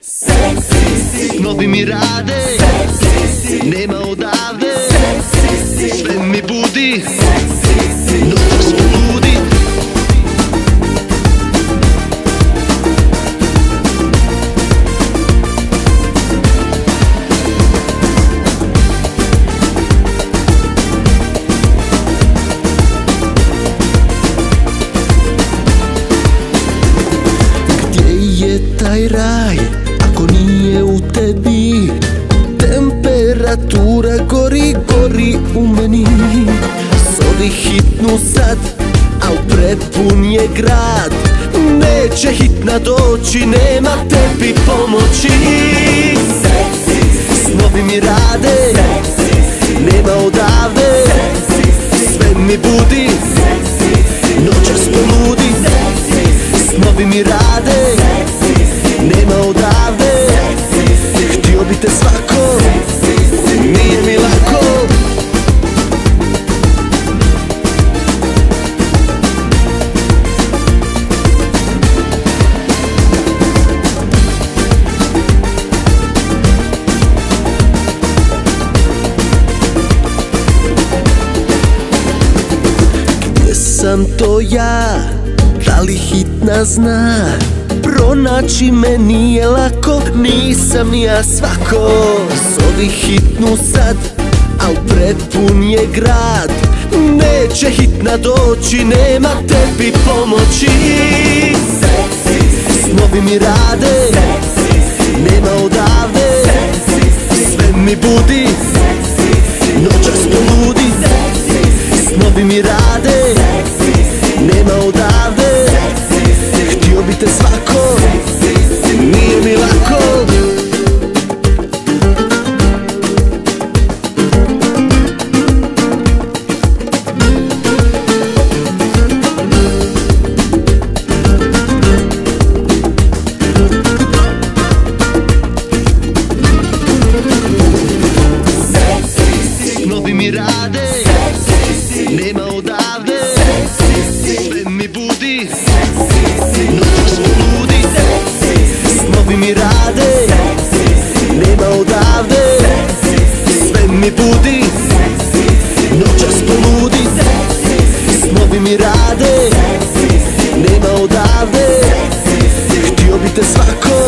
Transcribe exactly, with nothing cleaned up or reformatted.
Snovi mi rade, nema odavde, sve mi budi, noćas poludi. Gdje je taj raj? Ako nije u tebi, temperatura gori, gori u meni. Zovi hitnu sad, al prepun je grad. Neće hitna doći, nema tebi pomoći. Snovi mi rade, nema odavde, sve mi budi, noćas poludi. Snovi mi rade, nema odavde, htio bi te svako, nije mi lako. Gdje sam to ja, da li hitna zna? Pronaći me nije lako, nisam ni ja svako. Zovi hitnu sad, al prepun je grad. Neće hitna doći, nema tebi pomoći. Snovi mi rade, nema odavde, sve mi budi, noćas poludi. Snovi mi rade, nema odavde, htio bi te svako, nije mi lako. Snovi mi rade, nema odavde, sve mi budi, noćas poludi. Snovi mi rade, nema odavde, sve mi budi, noćas poludi. Snovi mi rade, nema odavde, htio bi te svako.